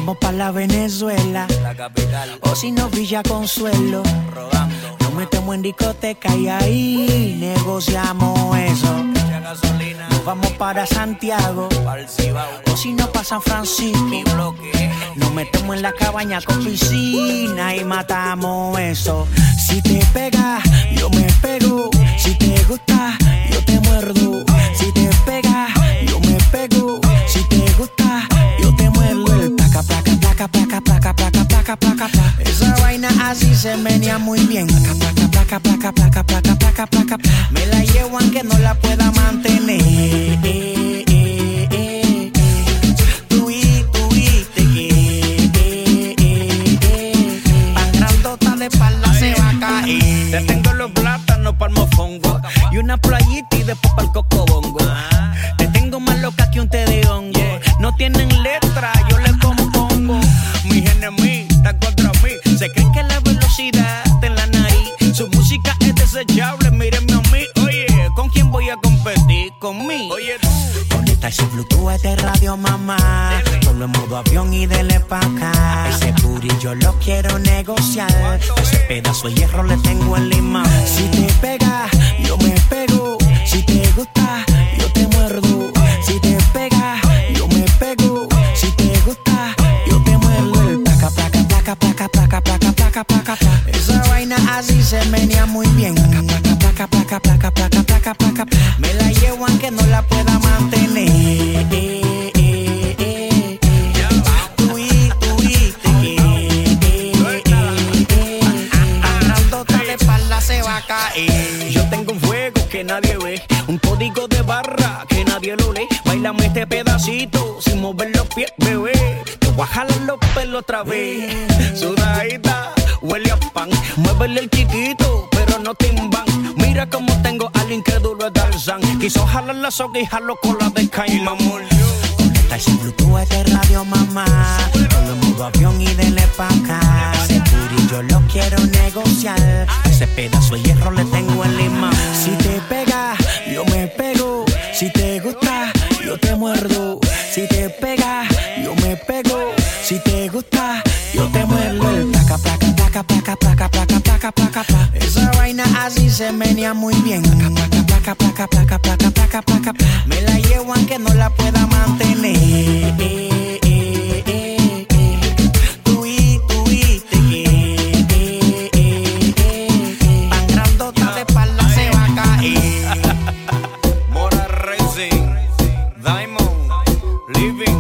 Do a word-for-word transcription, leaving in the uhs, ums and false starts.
vamos pa' la Venezuela, la capital, o si no Villa Consuelo, rodando. nos metemos en discoteca y ahí negociamos eso. Gasolina, nos vamos para Santiago, para el Cibao, o si no pa' San Francisco, mi bloque. nos metemos en la cabaña con piscina y matamos eso. Si te pega, yo me pego. Si te gusta, yo te muerdo. Si te pega, yo me pego. Si te gusta, yo te muerdo. El placa, placa, placa, placa, placa, placa, placa, placa, placa. Esa vaina así se menea muy bien. Placa, placa, placa, placa, placa, placa, placa. Me la llevo aunque no la pueda mantener. Eh, eh, eh, eh. Tú y, tú y, te que, eh, eh, eh. Pan grandota de espalda se va a caer. Te tengo los plátanos pa'l mofongo Y una playita y después pa'l cocobongo. Te tengo más loca que un té de hongo. No tienen letra, yo les compongo. Mis enemigos están contra mí. Se creen que la velocidad está en la nariz. Su música es desechable, mírenme a mí. Oye, ¿con quién voy a competir? Conmigo. Oye, tú. Conecta ese Bluetooth de radio, mamá. Solo en modo avión y dele pa' acá. Ese booty yo lo quiero negociar. Ese pedazo de hierro le tengo en lima. Si te pega, yo me pego. Si te gusta, yo te muerdo. Si te pega, yo me pego. Si te gusta, yo te muerdo. El placa, placa, placa, placa, placa, placa, placa, placa, placa. Esa vaina así se menea muy bien. Placa, placa, placa, placa, placa, placa, placa. Me la llevo aunque no la pueda mantener. Eh, eh, eh, eh. Tú y, tú y, te que, eh, eh, eh. Agrandota de espalda se va a caer. Yo tengo un fuego que nadie ve, un código de barra que nadie lo lee. Bailame este pedacito sin mover los pies, bebé. Te voy a jalar los pelos otra vez. Sudadita, huele a pan. Muévele el chiquito, pero no timban. Mira cómo tengo al incrédulo de Tarzán. Quiso jalar la soga y jaló con la de Caimán. Conecta ese Bluetooth de radio, mamá. Solo en modo avión y dele pa' acá. Ese booty yo lo quiero negociar. Ese pedazo de hierro le tengo en lima. Si te pega, yo me pego. Si te gusta, yo te muerdo. Si te pega, yo me pego. Si te gusta, yo te muerdo. El placa, placa, placa, placa, placa, placa, placa, placa, placa. Esa vaina así se menea muy bien. Placa, placa, placa, placa, placa, placa, placa. Me la llevo aunque no la pueda mantener. Eh, eh, eh, eh, eh. Tú y, tú y, te que, eh, eh, eh, eh. Pan grandota de espalda se va a caer. Mora Racing, Diamond, Living.